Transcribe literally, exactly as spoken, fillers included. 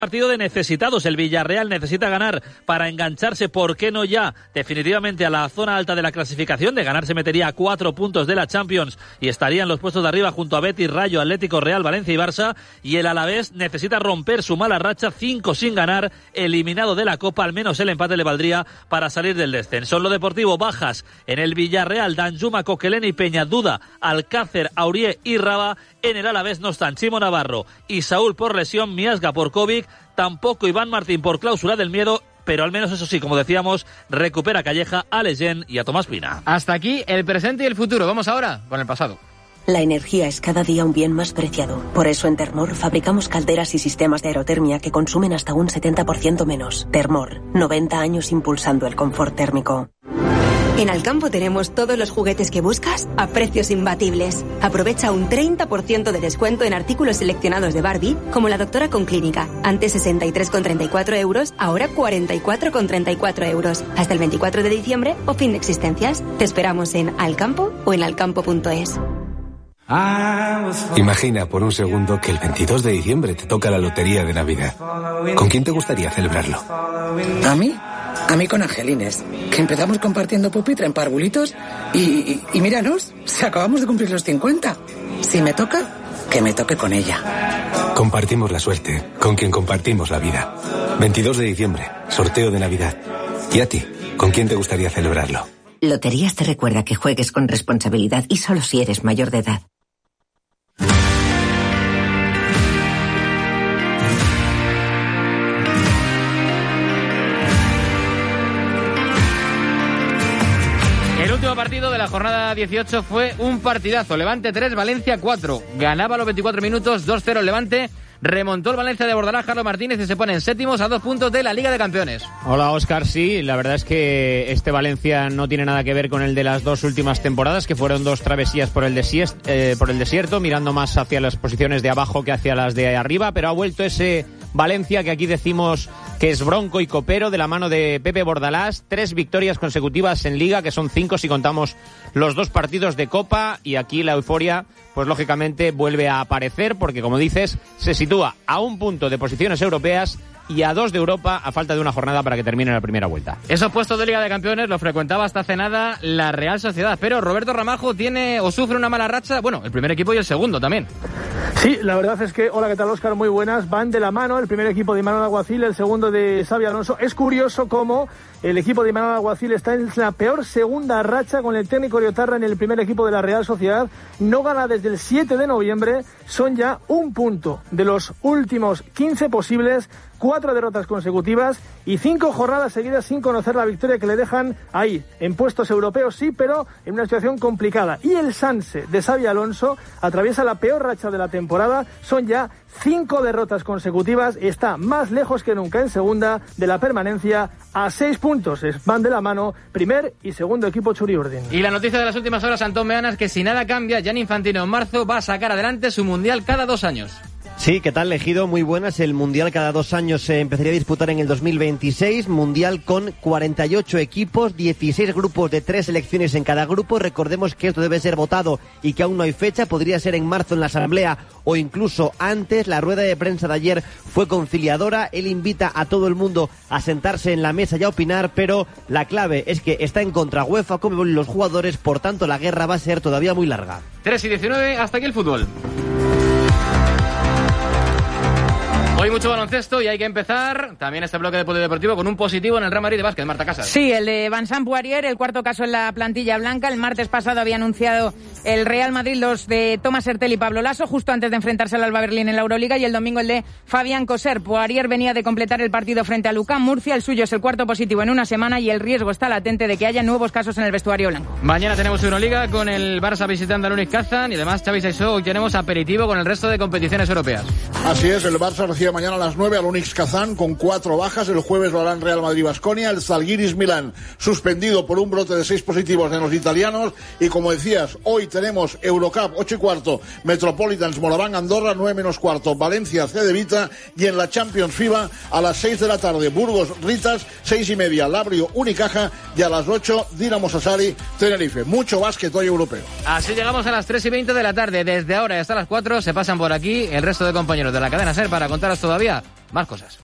Partido de necesitados. El Villarreal necesita ganar para engancharse, ¿por qué no ya? Definitivamente a la zona alta de la clasificación. De ganar se metería a cuatro puntos de la Champions y estaría en los puestos de arriba junto a Betis, Rayo, Atlético, Real, Valencia y Barça. Y el Alavés necesita romper su mala racha, cinco sin ganar, eliminado de la Copa. Al menos el empate le valdría para salir del descenso. En lo deportivo, bajas en el Villarreal: Danjuma, Coqueleni, Peña, Duda, Alcácer, Aurier y Raba. En el Alavés no están Chimo Navarro y Saúl por lesión, Miasga por COVID, tampoco Iván Martín por cláusula del miedo, pero al menos eso sí, como decíamos, recupera Calleja, a Leyen y a Tomás Pina. Hasta aquí el presente y el futuro. Vamos ahora con el pasado. La energía es cada día un bien más preciado. Por eso en Termor fabricamos calderas y sistemas de aerotermia que consumen hasta un setenta por ciento menos. Termor, noventa años impulsando el confort térmico. En Alcampo tenemos todos los juguetes que buscas a precios imbatibles. Aprovecha un treinta por ciento de descuento en artículos seleccionados de Barbie, como la Doctora con Clínica. Antes sesenta y tres con treinta y cuatro euros, ahora cuarenta y cuatro con treinta y cuatro euros. Hasta el veinticuatro de diciembre o fin de existencias. Te esperamos en Alcampo o en alcampo punto es. Imagina por un segundo que el veintidós de diciembre te toca la lotería de Navidad. ¿Con quién te gustaría celebrarlo? ¿A mí? A mí con Angelines, que empezamos compartiendo pupitre en parvulitos y, y, y míranos, si acabamos de cumplir los cincuenta. Si me toca, que me toque con ella. Compartimos la suerte, con quien compartimos la vida. veintidós de diciembre, sorteo de Navidad. ¿Y a ti? ¿Con quién te gustaría celebrarlo? Loterías te recuerda que juegues con responsabilidad y solo si eres mayor de edad. El último partido de la jornada dieciocho fue un partidazo. Levante tres, Valencia cuatro. Ganaba a los veinticuatro minutos, dos cero el Levante. Remontó el Valencia de Bordalás, Carlos Martínez, y se pone en séptimos a dos puntos de la Liga de Campeones. Hola, Óscar. Sí, la verdad es que este Valencia no tiene nada que ver con el de las dos últimas temporadas, que fueron dos travesías por el, desiest, eh, por el desierto, mirando más hacia las posiciones de abajo que hacia las de arriba, pero ha vuelto ese Valencia que aquí decimos que es bronco y copero, de la mano de Pepe Bordalás. Tres victorias consecutivas en Liga, que son cinco si contamos los dos partidos de Copa, y aquí la euforia, pues lógicamente vuelve a aparecer, porque como dices, se sitúa a un punto de posiciones europeas y a dos de Europa, a falta de una jornada para que termine la primera vuelta. Esos puestos de Liga de Campeones los frecuentaba hasta hace nada la Real Sociedad, pero Roberto Ramajo tiene o sufre una mala racha, bueno, el primer equipo y el segundo también. Sí, la verdad es que, hola, ¿qué tal, Óscar? Muy buenas, van de la mano, el primer equipo de Imanol Alguacil, el segundo de Xabi Alonso. Es curioso cómo el equipo de Imanol Alguacil está en la peor segunda racha con el técnico Oriotarra en el primer equipo de la Real Sociedad. No gana desde el siete de noviembre, son ya un punto de los últimos quince posibles, cuatro derrotas consecutivas y cinco jornadas seguidas sin conocer la victoria, que le dejan ahí, en puestos europeos sí, pero en una situación complicada. Y el Sanse de Xabi Alonso atraviesa la peor racha de la temporada, son ya cinco derrotas consecutivas, está más lejos que nunca en segunda de la permanencia, a seis puntos, es, van de la mano primer y segundo equipo Txuri-Urdin. Y la noticia de las últimas horas, Antón Meana, es que si nada cambia, Gianni Infantino en marzo va a sacar adelante su Mundial cada dos años. Sí, ¿qué tal, Ejido? Muy buenas. El Mundial cada dos años se empezaría a disputar en el dos mil veintiséis. Mundial con cuarenta y ocho equipos, dieciséis grupos de tres selecciones en cada grupo. Recordemos que esto debe ser votado y que aún no hay fecha. Podría ser en marzo en la Asamblea o incluso antes. La rueda de prensa de ayer fue conciliadora. Él invita a todo el mundo a sentarse en la mesa y a opinar, pero la clave es que está en contra UEFA, como los jugadores. Por tanto, la guerra va a ser todavía muy larga. tres y diecinueve, hasta aquí el fútbol. Hoy mucho baloncesto y hay que empezar también este bloque de polideportivo con un positivo en el Real Madrid de básquet. Marta Casas. Sí, el de Vincent Poirier, el cuarto caso en la plantilla blanca. El martes pasado había anunciado el Real Madrid los de Thomas Hertel y Pablo Laso, justo antes de enfrentarse al Alba Berlín en la Euroliga, y el domingo el de Fabián Coser. Poirier venía de completar el partido frente a Lucán Murcia. El suyo es el cuarto positivo en una semana y el riesgo está latente de que haya nuevos casos en el vestuario blanco. Mañana tenemos Euroliga con el Barça visitando al Unic Kazan y además, Xavi Saissó, hoy tenemos aperitivo con el resto de competiciones europeas. Así es, el Barça recibe mañana a las nueve al Unic Kazan con cuatro bajas. El jueves lo harán Real Madrid-Baskonia, el Zalgiris Milán suspendido por un brote de seis positivos de los italianos, y como decías, hoy tenemos Eurocup ocho y cuarto, Metropolitans Moraván Andorra nueve menos cuarto, Valencia C de Vita, y en la Champions FIBA a las seis de la tarde Burgos Ritas, seis y media Labrio Unicaja, y a las ocho Dinamo Sassari Tenerife. Mucho básquet hoy europeo. Así llegamos a las tres y veinte de la tarde. Desde ahora y hasta las cuatro se pasan por aquí el resto de compañeros de la cadena SER para contaros todavía más cosas.